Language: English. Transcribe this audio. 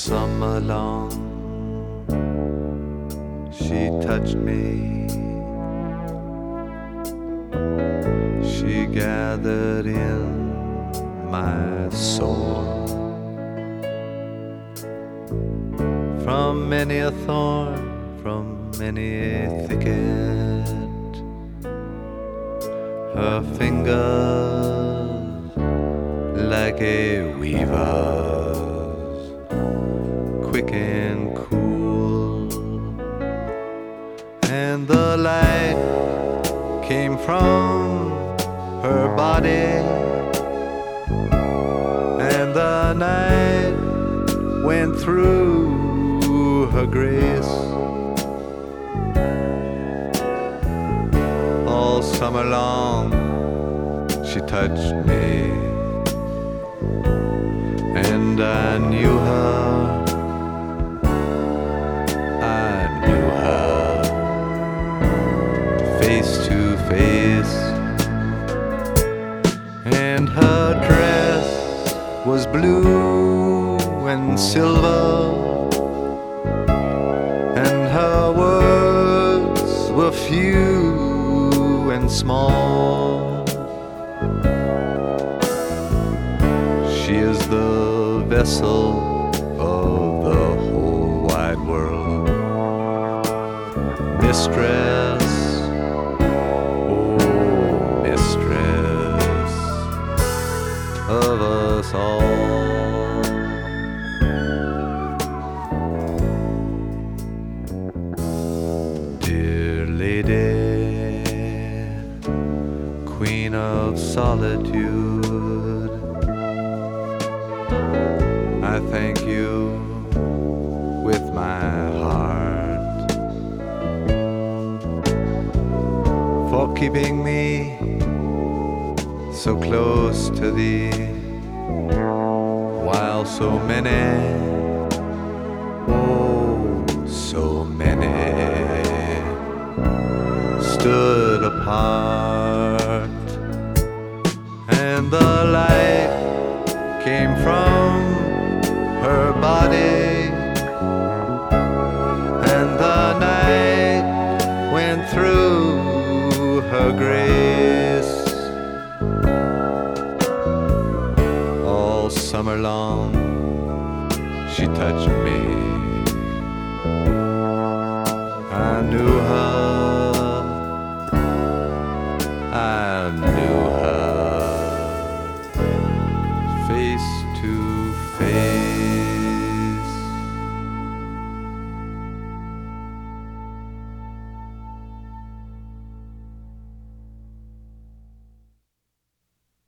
summer long, she touched me. She gathered in my soul from many a thorn, from many a thicket. Her fingers like a weaver's, quick and cool, and the light came from her body, and the night went through her grace. All summer long she touched me, and I knew her, face to face. And her dress was blue and silver, and her words were few and small. She is the vessel of the whole wide world, mistress, of us all. Dear lady, queen of solitude, I thank you with my heart for keeping me so close to thee, while so many, oh, so many stood apart. And the light came from her body, and the night went through her grace. All summer long she touched me,